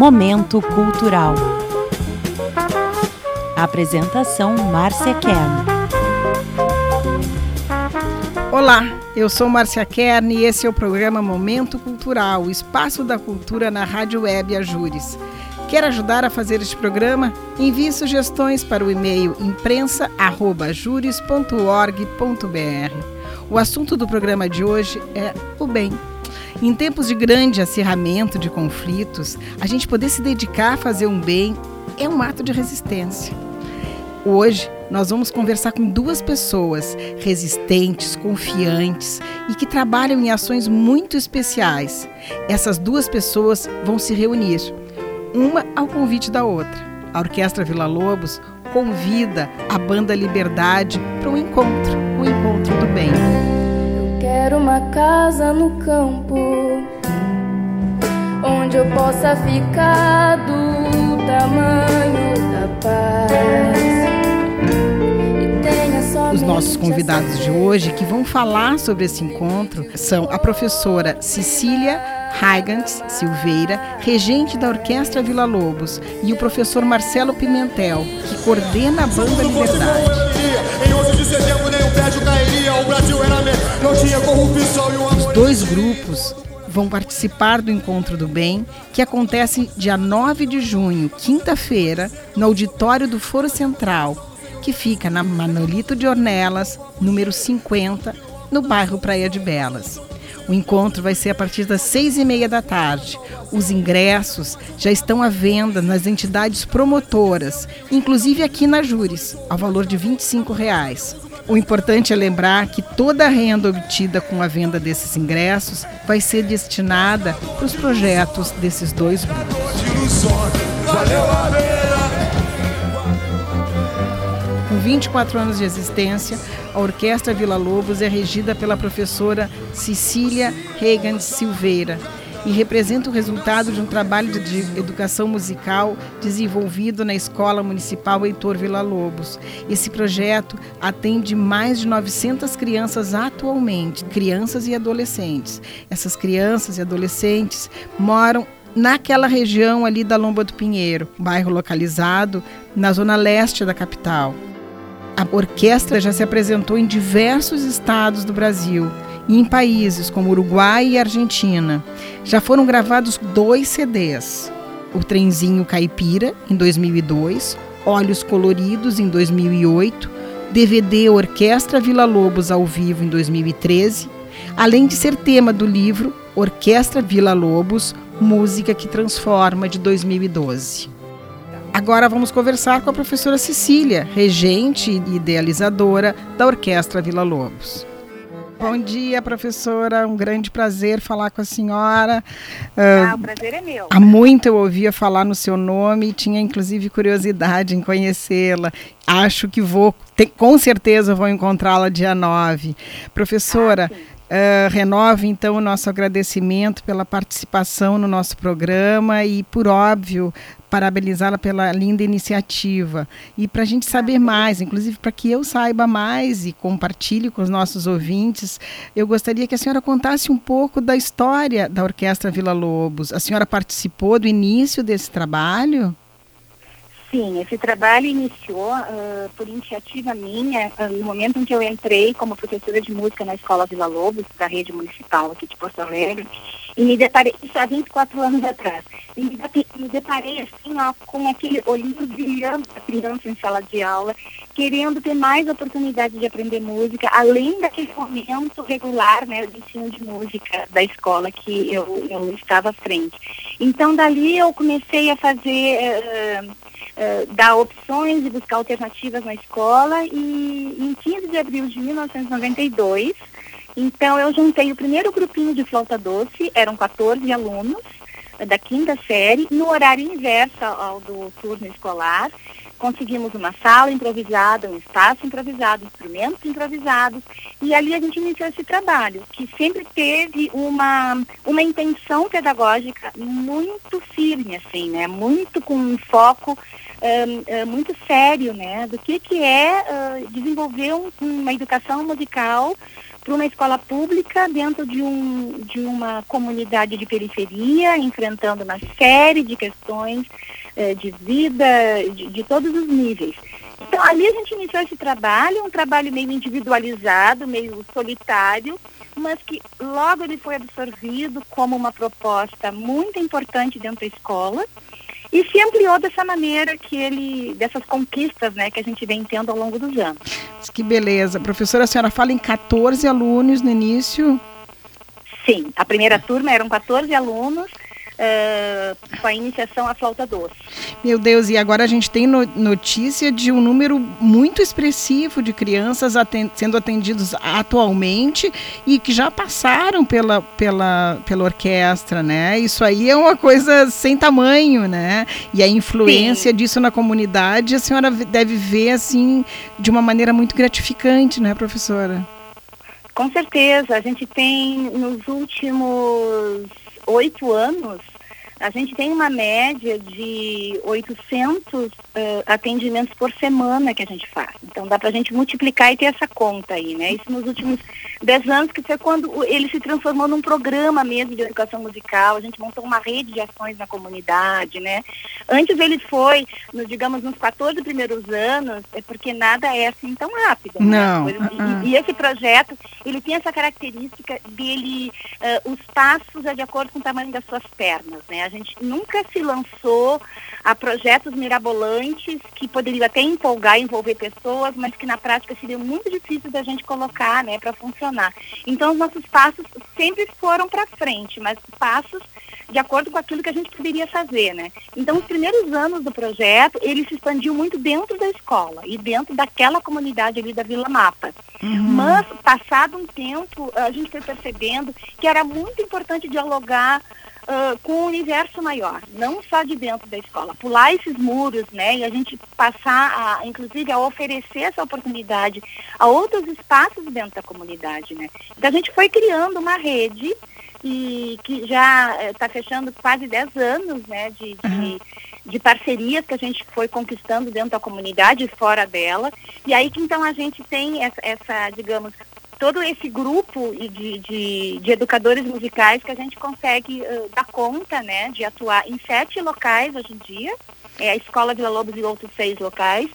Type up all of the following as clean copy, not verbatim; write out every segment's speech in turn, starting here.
Momento Cultural. Apresentação Márcia Kern. Olá, eu sou Márcia Kern e esse é o programa Momento Cultural, o espaço da cultura na Rádio Web Ajures. Quer ajudar a fazer este programa? Envie sugestões para o e-mail imprensa@ajures.org.br. O assunto do programa de hoje é o bem. Em tempos de grande acirramento de conflitos, a gente poder se dedicar a fazer um bem é um ato de resistência. Hoje, nós vamos conversar com duas pessoas resistentes, confiantes e que trabalham em ações muito especiais. Essas duas pessoas vão se reunir, uma ao convite da outra. A Orquestra Villa-Lobos convida a Banda Liberdade para um encontro do bem. Eu quero uma casa no campo, onde eu possa ficar do tamanho da paz. Os nossos convidados de hoje que vão falar sobre esse encontro são a professora Cecília Heigans Silveira, regente da Orquestra Villa-Lobos, e o professor Marcelo Pimentel, que coordena a Banda Liberdade. Os dois grupos vão participar do Encontro do Bem, que acontece dia 9 de junho, quinta-feira, no auditório do Foro Central, que fica na Manolito de Ornelas, número 50, no bairro Praia de Belas. O encontro vai ser a partir das 6h30 da tarde. Os ingressos já estão à venda nas entidades promotoras, inclusive aqui na Ajures, ao valor de R$ 25. O importante é lembrar que toda a renda obtida com a venda desses ingressos vai ser destinada para os projetos desses dois grupos. Com 24 anos de existência, a Orquestra Villa-Lobos é regida pela professora Cecília Heigans Silveira e representa o resultado de um trabalho de educação musical desenvolvido na Escola Municipal Heitor Villa-Lobos. Esse projeto atende mais de 900 crianças atualmente, crianças e adolescentes. Essas crianças e adolescentes moram naquela região ali da Lomba do Pinheiro, bairro localizado na zona leste da capital. A orquestra já se apresentou em diversos estados do Brasil e em países como Uruguai e Argentina. Já foram gravados 2 CDs. O Trenzinho Caipira, em 2002, Olhos Coloridos, em 2008, DVD Orquestra Villa-Lobos ao vivo, em 2013, além de ser tema do livro Orquestra Villa-Lobos, Música que Transforma, de 2012. Agora vamos conversar com a professora Cecília, regente e idealizadora da Orquestra Villa-Lobos. Bom dia, professora, um grande prazer falar com a senhora. O prazer é meu. Há muito eu ouvia falar no seu nome e tinha inclusive curiosidade em conhecê-la. Acho que com certeza vou encontrá-la dia 9. Professora, renove então o nosso agradecimento pela participação no nosso programa e, por óbvio, parabenizá-la pela linda iniciativa. E para a gente saber mais, inclusive para que eu saiba mais e compartilhe com os nossos ouvintes, eu gostaria que a senhora contasse um pouco da história da Orquestra Villa-Lobos. A senhora participou do início desse trabalho? Sim, esse trabalho iniciou por iniciativa minha, no momento em que eu entrei como professora de música na Escola Villa-Lobos, da rede municipal aqui de Porto Alegre, e me deparei, isso há 24 anos atrás, e me deparei assim, com aquele olhinho brilhando da criança em sala de aula, querendo ter mais oportunidade de aprender música, além daquele momento regular, né, do ensino de música da escola que eu estava à frente. Então, dali eu comecei a fazer... dar opções e buscar alternativas na escola, e em 15 de abril de 1992, então eu juntei o primeiro grupinho de flauta doce, eram 14 alunos da 5ª série, no horário inverso ao do turno escolar. Conseguimos uma sala improvisada, um espaço improvisado, instrumentos improvisados, e ali a gente iniciou esse trabalho, que sempre teve uma intenção pedagógica muito firme, assim, né? Muito com um foco muito sério, né, do que é desenvolver uma educação musical para uma escola pública dentro de uma comunidade de periferia, enfrentando uma série de questões de vida, de todos os níveis. Então, ali a gente iniciou esse trabalho, um trabalho meio individualizado, meio solitário, mas que logo ele foi absorvido como uma proposta muito importante dentro da escola e se ampliou dessa maneira dessas conquistas, né, que a gente vem tendo ao longo dos anos. Que beleza. Professora, a senhora fala em 14 alunos no início? Sim, a primeira turma eram 14 alunos, com a iniciação à flauta doce. Meu Deus, e agora a gente tem notícia de um número muito expressivo de crianças sendo atendidos atualmente e que já passaram pela orquestra, né? Isso aí é uma coisa sem tamanho, né? E a influência disso na comunidade, a senhora deve ver, assim, de uma maneira muito gratificante, né, professora? Com certeza, a gente tem nos últimos 8 anos, a gente tem uma média de 800 atendimentos por semana que a gente faz. Então dá para a gente multiplicar e ter essa conta aí, né? Isso nos últimos 10 anos, que foi quando ele se transformou num programa mesmo de educação musical. A gente montou uma rede de ações na comunidade, né? Antes ele foi, nos 14 primeiros anos, porque nada é assim tão rápido. Não. Né? E esse projeto, ele tem essa característica dele, os passos é de acordo com o tamanho das suas pernas, né? A gente nunca se lançou a projetos mirabolantes que poderiam até empolgar, envolver pessoas, mas que na prática seriam muito difíceis da gente colocar, né, para funcionar. Então os nossos passos sempre foram para frente, mas passos de acordo com aquilo que a gente poderia fazer, né? Então os primeiros anos do projeto, ele se expandiu muito dentro da escola e dentro daquela comunidade ali da Vila Mapa. Mas, passado um tempo, a gente foi percebendo que era muito importante dialogar com o universo maior, não só de dentro da escola, pular esses muros, né, e a gente passar, inclusive, a oferecer essa oportunidade a outros espaços dentro da comunidade, né. Então a gente foi criando uma rede e que já está fechando quase 10 anos, né, de parcerias que a gente foi conquistando dentro da comunidade e fora dela, e aí que então a gente tem essa digamos, todo esse grupo de educadores musicais que a gente consegue dar conta, né, de atuar em 7 locais hoje em dia, a Escola Vila Lobos e outros 6 locais,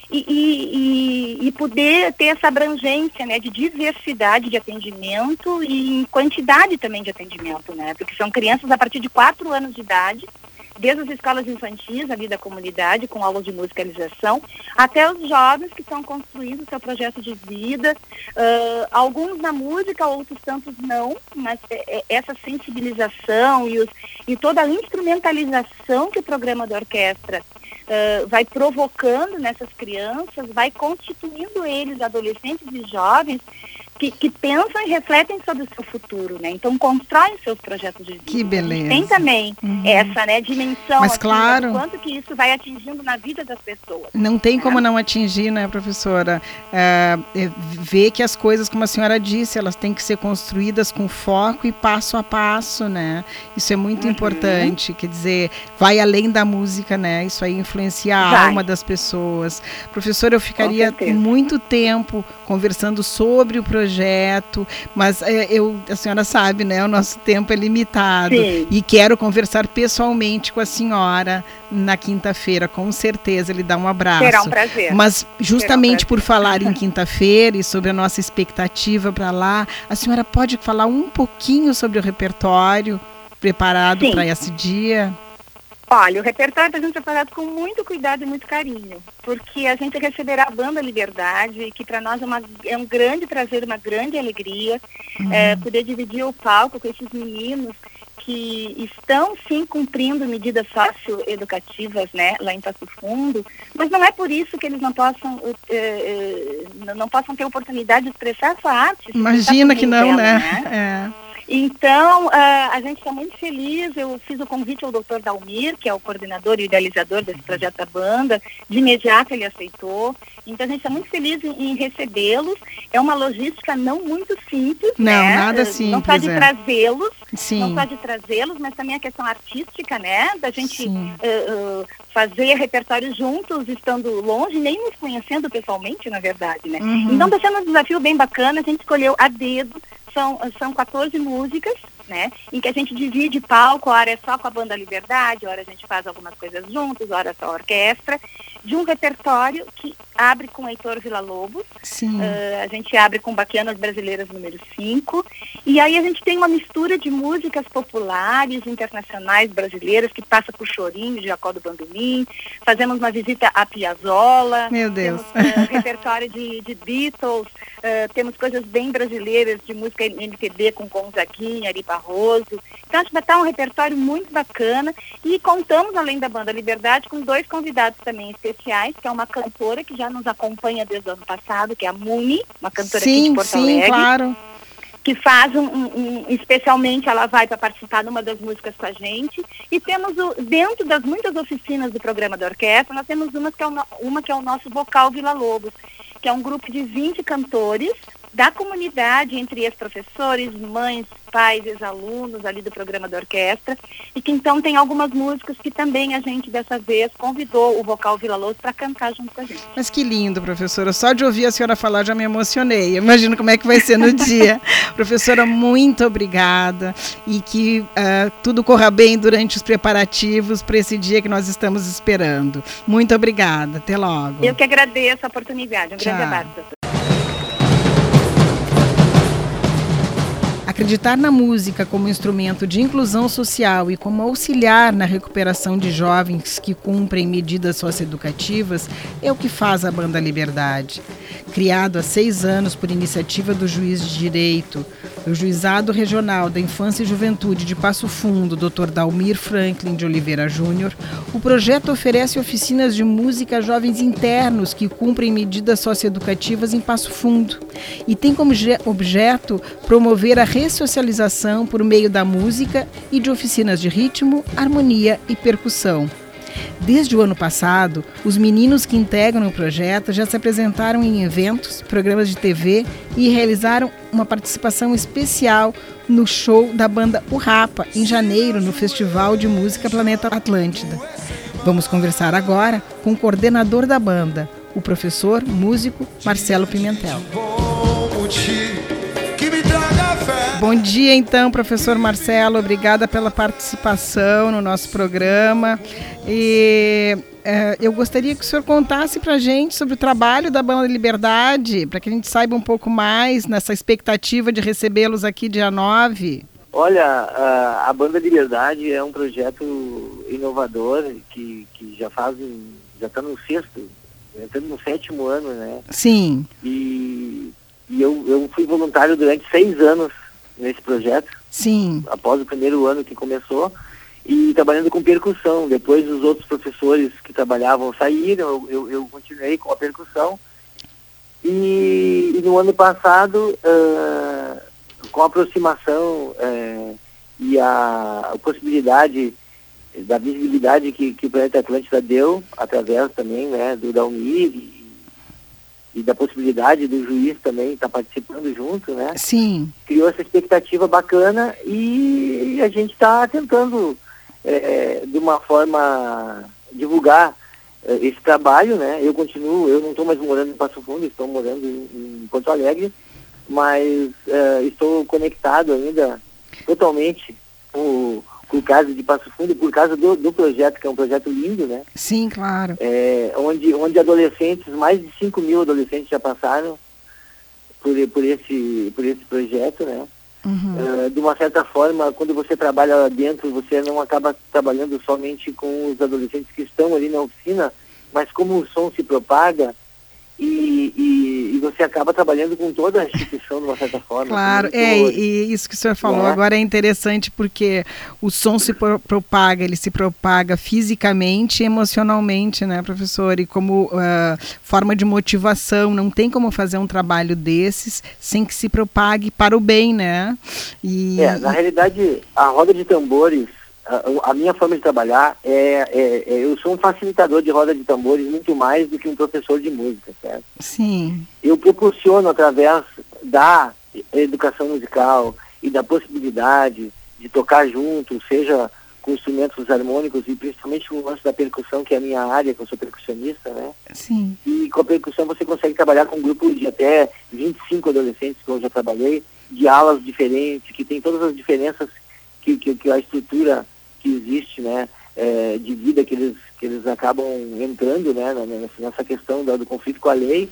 e poder ter essa abrangência, né, de diversidade de atendimento e quantidade também de atendimento, né, porque são crianças a partir de 4 anos de idade, desde as escolas infantis ali da comunidade, com aulas de musicalização, até os jovens que estão construindo seu projeto de vida, alguns na música, outros tantos não, mas essa sensibilização e toda a instrumentalização que o programa da orquestra vai provocando nessas crianças, vai constituindo eles, adolescentes e jovens, que pensam e refletem sobre o seu futuro, né? Então constroem seus projetos de vida. Que beleza. Tem também essa, né, dimensão, mas assim, claro, do quanto que isso vai atingindo na vida das pessoas. Não tem como não atingir, né, professora? Ver que as coisas, como a senhora disse, elas têm que ser construídas com foco e passo a passo, né? Isso é muito importante, quer dizer, vai além da música, né? Isso aí influencia a alma das pessoas. Professora, eu ficaria muito tempo conversando sobre o projeto, mas a senhora sabe, né? O nosso tempo é limitado. Sim. E quero conversar pessoalmente com a senhora na quinta-feira, com certeza, lhe dar um abraço. Será um prazer. Mas justamente por falar em quinta-feira e sobre a nossa expectativa para lá, a senhora pode falar um pouquinho sobre o repertório preparado para esse dia? Olha, o repertório está sendo preparado com muito cuidado e muito carinho, porque a gente receberá a Banda Liberdade, que para nós é um grande prazer, uma grande alegria, poder dividir o palco com esses meninos que estão, sim, cumprindo medidas socioeducativas, né, lá em Passo Fundo, mas não é por isso que eles não possam ter oportunidade de expressar sua arte. Imagina que não, né? Então, a gente está muito feliz. Eu fiz o convite ao Dr. Dalmir, que é o coordenador e idealizador desse projeto da banda. De imediato ele aceitou. Então, a gente está muito feliz em recebê-los. É uma logística não muito simples, não, nada simples. Não só de trazê-los, Sim. Não só de trazê-los, mas também a questão artística, né? Da gente fazer repertório juntos, estando longe, nem nos conhecendo pessoalmente, na verdade, né? Então está sendo um desafio bem bacana, a gente escolheu a dedo, são 14 músicas, né? Em que a gente divide palco, hora é só com a Banda Liberdade, hora a gente faz algumas coisas juntos, hora só a orquestra, de um repertório que abre com Heitor Villa-Lobos, a gente abre com Baquianas Brasileiras número 5, e aí a gente tem uma mistura de músicas populares, internacionais, brasileiras, que passa por Chorinho, Jacó do Bandolim, fazemos uma visita a Piazzolla, meu Deus, temos repertório de Beatles, temos coisas bem brasileiras, de música MPB com Gonzaguinha, Ari Barroso. Então, acho que vai estar um repertório muito bacana. E contamos, além da Banda Liberdade, com 2 convidados também especiais, que é uma cantora que já nos acompanha desde o ano passado, que é a Muni, uma cantora aqui de Porto Alegre. Sim, claro. Que faz especialmente, ela vai para participar de uma das músicas com a gente. E temos, dentro das muitas oficinas do programa da orquestra, nós temos uma que é o nosso Vocal Villa-Lobos, que é um grupo de 20 cantores da comunidade, entre ex-professores, mães, pais, ex-alunos ali do programa da orquestra, e que então tem algumas músicas que também a gente dessa vez convidou o Vocal Villa-Lobos para cantar junto com a gente. Mas que lindo, professora, só de ouvir a senhora falar já me emocionei, imagino como é que vai ser no dia. Professora, muito obrigada, e que tudo corra bem durante os preparativos para esse dia que nós estamos esperando. Muito obrigada, até logo. Eu que agradeço a oportunidade, grande abraço. Acreditar na música como instrumento de inclusão social e como auxiliar na recuperação de jovens que cumprem medidas socioeducativas é o que faz a Banda Liberdade. Criado há 6 anos por iniciativa do juiz de direito do Juizado Regional da Infância e Juventude de Passo Fundo, Dr. Dalmir Franklin de Oliveira Júnior, o projeto oferece oficinas de música a jovens internos que cumprem medidas socioeducativas em Passo Fundo e tem como objeto promover a ressocialização por meio da música e de oficinas de ritmo, harmonia e percussão. Desde o ano passado, os meninos que integram o projeto já se apresentaram em eventos, programas de TV e realizaram uma participação especial no show da banda O Rapa, em janeiro, no Festival de Música Planeta Atlântida. Vamos conversar agora com o coordenador da banda, o professor músico Marcelo Pimentel. Bom dia, então, professor Marcelo. Obrigada pela participação no nosso programa. E eu gostaria que o senhor contasse para a gente sobre o trabalho da Banda Liberdade, para que a gente saiba um pouco mais nessa expectativa de recebê-los aqui dia 9. Olha, a Banda Liberdade é um projeto inovador que já está no 6º, entrando no 7º ano, né? Sim. E eu fui voluntário durante 6 anos nesse projeto. Sim. Após o primeiro ano que começou, e trabalhando com percussão. Depois os outros professores que trabalhavam saíram, eu continuei com a percussão. E no ano passado, com a aproximação e a possibilidade da visibilidade que o Planeta Atlântida deu, através também, né, do Dalmir e da possibilidade do juiz também estar participando junto, né? Sim. Criou essa expectativa bacana e a gente está tentando, de uma forma, divulgar esse trabalho, né? Eu não estou mais morando em Passo Fundo, estou morando em Porto Alegre, mas estou conectado ainda totalmente com o caso de Passo Fundo, por causa do projeto, que é um projeto lindo, né? Sim, claro. Onde adolescentes, mais de 5 mil adolescentes já passaram por esse projeto, né? Uhum. De uma certa forma, quando você trabalha lá dentro, você não acaba trabalhando somente com os adolescentes que estão ali na oficina, mas como o som se propaga, e você acaba trabalhando com toda a instituição de uma certa forma. Claro, e isso que o senhor falou agora é interessante, porque o som se propaga, ele se propaga fisicamente e emocionalmente, né, professor? E como forma de motivação, não tem como fazer um trabalho desses sem que se propague para o bem, né? Na realidade, a roda de tambores, a minha forma de trabalhar eu sou um facilitador de roda de tambores muito mais do que um professor de música, certo? Sim. Eu proporciono, através da educação musical e da possibilidade de tocar junto, seja com instrumentos harmônicos e principalmente com o lance da percussão, que é a minha área, que eu sou percussionista, né? Sim. E com a percussão você consegue trabalhar com um grupo de até 25 adolescentes, que eu já trabalhei, de alas diferentes, que tem todas as diferenças que a estrutura que existe, né? De vida que eles acabam entrando, né? Nessa questão do conflito com a lei,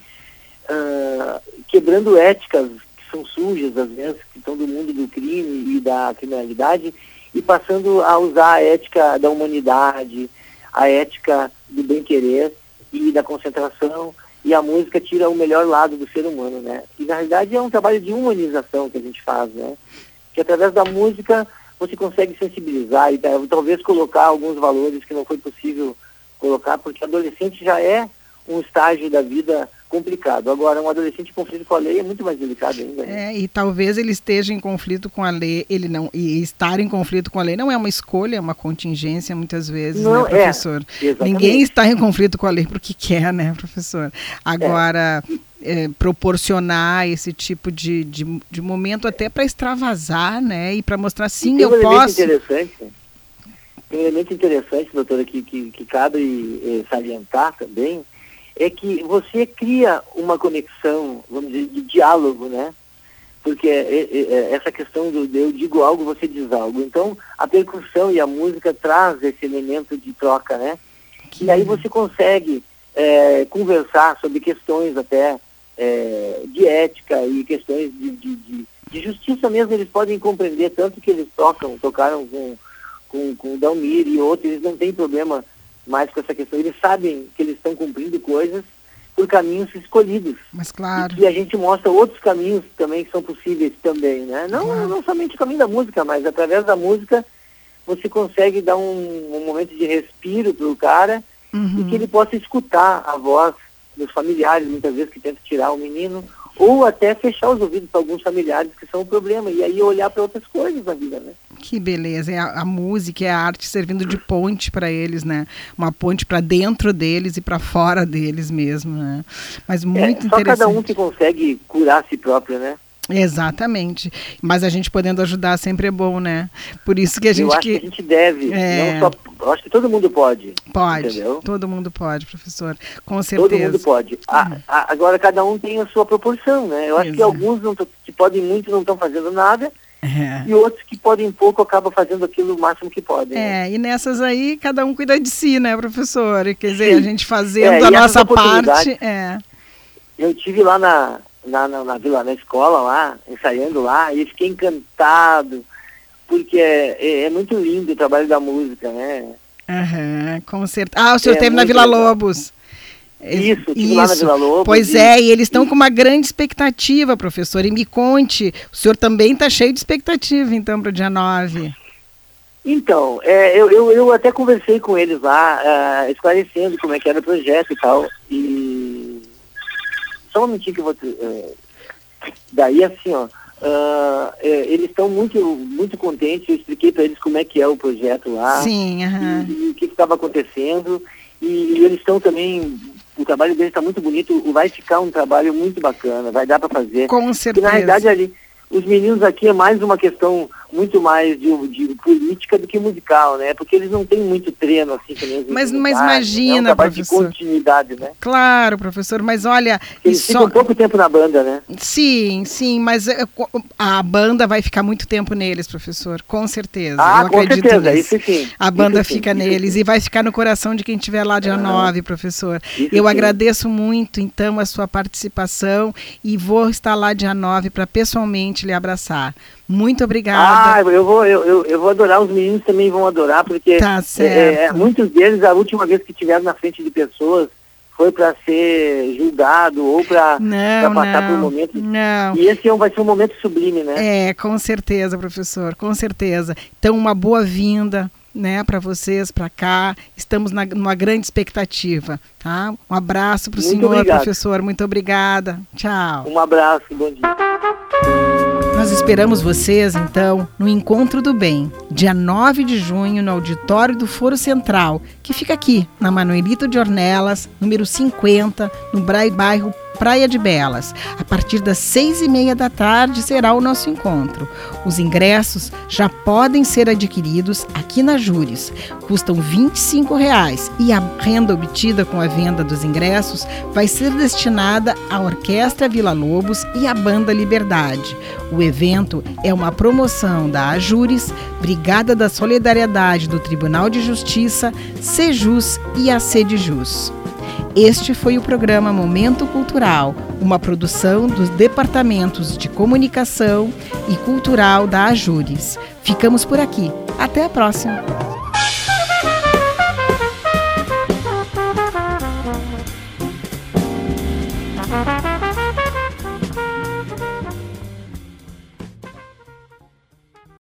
quebrando éticas que são sujas, às vezes, que estão do mundo do crime e da criminalidade, e passando a usar a ética da humanidade, a ética do bem-querer e da concentração, e a música tira o melhor lado do ser humano, né? E, na realidade, é um trabalho de humanização que a gente faz, né? Que através da música você consegue sensibilizar e talvez colocar alguns valores que não foi possível colocar, porque adolescente já é um estágio da vida complicado. Agora, um adolescente em conflito com a lei é muito mais delicado ainda. Né? E talvez ele esteja em conflito com a lei, e estar em conflito com a lei não é uma escolha, é uma contingência muitas vezes, não, né, professor? Ninguém está em conflito com a lei porque quer, né, professor? Agora, proporcionar esse tipo de momento até para extravasar, né, e para mostrar, sim, eu posso... Tem um elemento interessante, doutora, que cabe salientar também, é que você cria uma conexão, vamos dizer, de diálogo, né? Porque essa questão do eu digo algo, você diz algo. Então, a percussão e a música traz esse elemento de troca, né? E aí você consegue conversar sobre questões até de ética e questões de justiça mesmo. Eles podem compreender, tanto que eles tocaram com o Dalmir e outros, eles não têm problema mais com essa questão. Eles sabem que eles estão cumprindo coisas por caminhos escolhidos. Mas claro. E a gente mostra outros caminhos também que são possíveis também, né? Não somente o caminho da música, mas através da música você consegue dar um momento de respiro para o cara, e que ele possa escutar a voz dos familiares, muitas vezes, que tentam tirar o menino, ou até fechar os ouvidos para alguns familiares que são o problema, e aí olhar para outras coisas na vida, né? Que beleza, é a música, é a arte servindo de ponte para eles, né? Uma ponte para dentro deles e para fora deles mesmo, né? Mas muito só interessante. Cada um que consegue curar a si próprio, né? Exatamente, mas a gente podendo ajudar sempre é bom, né? Por isso que a gente... Eu acho que a gente deve, não só... Eu acho que todo mundo pode. Pode, entendeu? Todo mundo pode, professor, com certeza. Todo mundo pode. Agora, cada um tem a sua proporção, né? Eu acho que alguns que podem muito não estão fazendo nada, e outros que podem pouco acabam fazendo aquilo o máximo que podem. Né? E nessas aí, cada um cuida de si, né, professor? Quer dizer, a gente fazendo a nossa parte... Eu estive lá na escola lá, ensaiando lá, e fiquei encantado, porque é muito lindo o trabalho da música, né? Com certeza. O senhor esteve na Vila Lobos. Isso, estive lá na Vila Lobos. Pois e eles estão com uma grande expectativa, professor, e me conte, o senhor também está cheio de expectativa, então, para o dia 9. Então, eu até conversei com eles lá, esclarecendo como é que era o projeto e tal, e... Só um minutinho que eu vou... Daí, assim, eles estão muito, muito contentes. Eu expliquei para eles como é que é o projeto lá. Sim, e o que estava acontecendo. E eles estão também... O trabalho deles está muito bonito. Vai ficar um trabalho muito bacana. Vai dar para fazer. Com certeza. Porque, na realidade, ali... Os meninos aqui é mais uma questão muito mais de política do que musical, né? Porque eles não têm muito treino, assim, que nem Mas imagina, é um trabalho professor. de continuidade, né? Claro, professor, mas olha... Eles ficam pouco tempo na banda, né? Sim, mas a banda vai ficar muito tempo neles, professor, com certeza. Eu com acredito certeza, nisso. Isso sim. A banda isso fica sim, neles sim. E vai ficar no coração de quem estiver lá dia 9, professor. Eu sim. agradeço muito, então, a sua participação e vou estar lá dia 9 para pessoalmente lhe abraçar. Muito obrigada. Eu vou adorar, os meninos também vão adorar, porque tá certo. Muitos deles, a última vez que estiveram na frente de pessoas, foi para ser julgado ou para passar por um momento. Não. E esse vai ser um momento sublime, né? Com certeza, professor, com certeza. Então, uma boa-vinda, né, para vocês, para cá. Estamos numa grande expectativa, tá? Um abraço para o senhor, obrigado. Professor. Muito obrigada. Tchau. Um abraço, bom dia. Nós esperamos vocês, então, no Encontro do Bem, dia 9 de junho, no auditório do Foro Central, que fica aqui, na Manuelito de Ornelas, número 50, no bairro Praia de Belas. A partir das 6h30 da tarde será o nosso encontro. Os ingressos já podem ser adquiridos aqui na Júris. Custam R$ 25 e a renda obtida com a venda dos ingressos vai ser destinada à Orquestra Vila Lobos e à Banda Liberdade. O evento é uma promoção da AJURIS, Brigada da Solidariedade do Tribunal de Justiça, Sejus e a Sedjus. Este foi o programa Momento Cultural, uma produção dos Departamentos de Comunicação e Cultural da AJURIS. Ficamos por aqui. Até a próxima!